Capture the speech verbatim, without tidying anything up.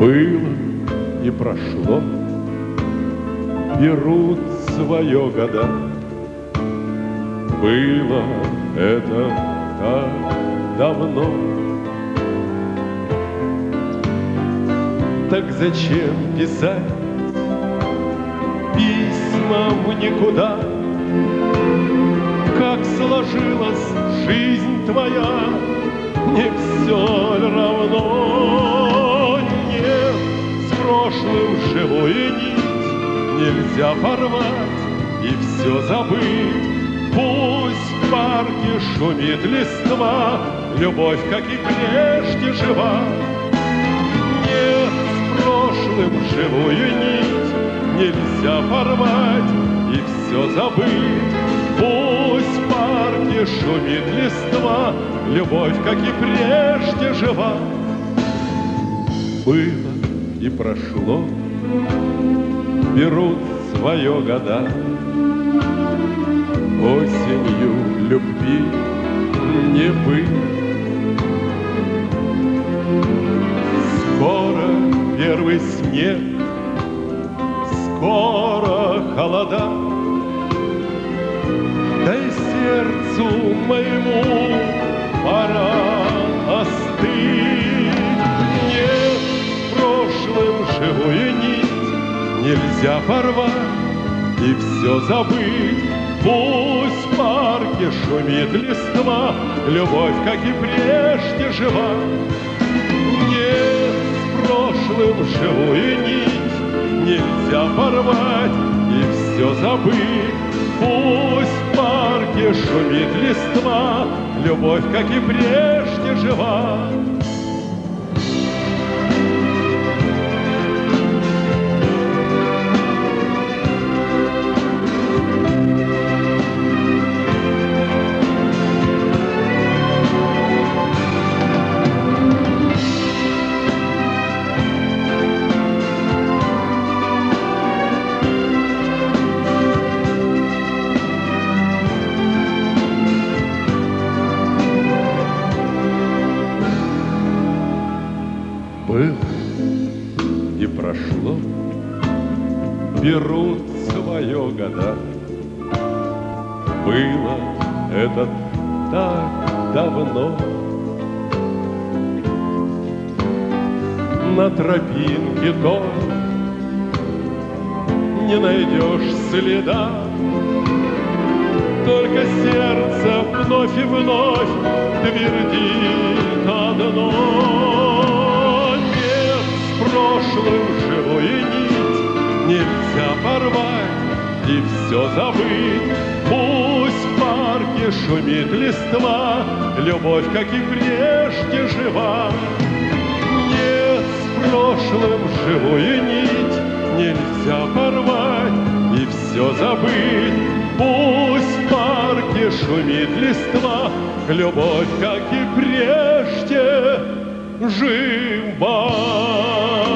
Было и прошло, берут свое года. Было это так давно. Так зачем писать письма в никуда? Как сложилась жизнь твоя, не все ли равно? Нет, с прошлым живую нить нельзя порвать и все забыть. Пусть в парке шумит листва, любовь, как и прежде, жива. Нет, с прошлым живую нить нельзя порвать и все забыть. Пусть в парке шумит листва, любовь, как и прежде, жива. Было и прошло, берут свое года. Осенью любви не быть. Скоро первый снег, скоро холода. Дай сердцу моему пора остыть. Нет, с прошлым живую нить нельзя порвать и все забыть. Пусть в парке шумит листва, любовь, как и прежде, жива. Нет, с прошлым живую нить нельзя порвать и все забыть. Пусть в парке шумит листва, любовь, как и прежде, жива. Было и прошло, берут свое года. Было это так давно. На тропинке той не найдешь следа, только сердце вновь и вновь твердит одно. Прошлым живую нить нельзя порвать и все забыть. Пусть в парке шумит листва, любовь, как и прежде, жива. Нет, с прошлым живую нить нельзя порвать и все забыть. Пусть в парке шумит листва, любовь, как и прежде, жива.